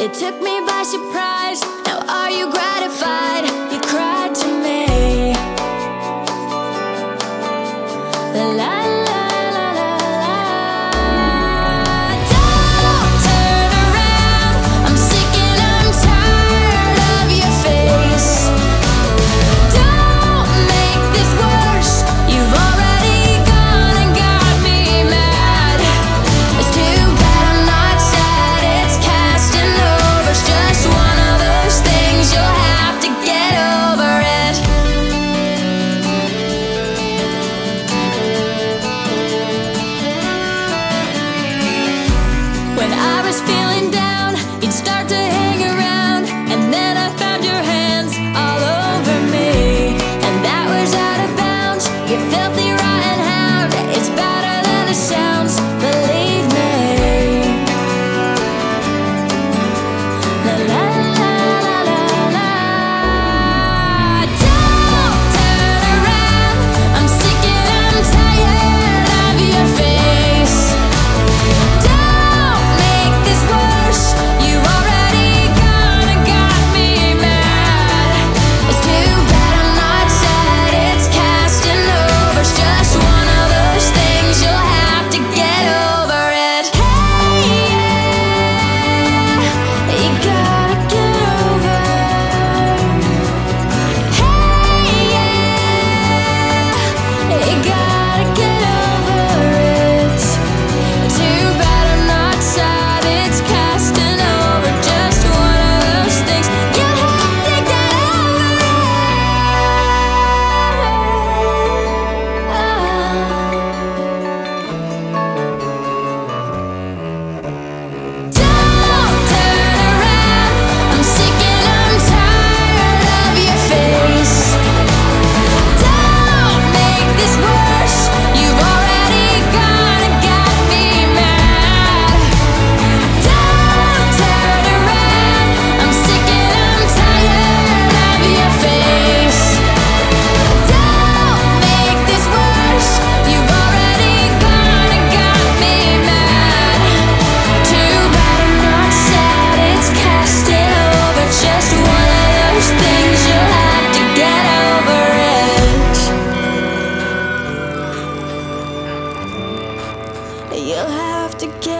It took me by surprise. Now are you gratified? You cried to me. La la la la la la. Don't turn around. I'm sick and I'm tired of your face. Don't make this worse. You've already gone and got me mad. It's too bad I'm not sad. It's casting over. It's just one of those things. You'll have to get over it. When I was feeling down, you'd start to hang around, and then I found your hands all over me, and that was out of bounds. You filthy rotten hound. It's better than it sounds, believe me. La la la la la la. Don't turn around. I'm sick and I'm tired of your face. Don't make this worse. You've already gone and got me mad. It's too bad I'm not sad. It's casting over. It's just one of those things. You'll have to get over it. Hey, yeah, you gotta get over. Hey, yeah, you gotta get over it. Too bad I'm not sad. It's casting over. Just one of those things. You have to get over it. Don't turn around. I'm sick and I'm tired of your face. Don't make this worse. You've already gone and got me mad. Don't turn around. I'm sick and I'm tired of your face. Don't make this worse. You've already gone and got me mad. Too bad I'm not sad. It's casting over. Just one of those things. You'll have to get over it. You'll have to get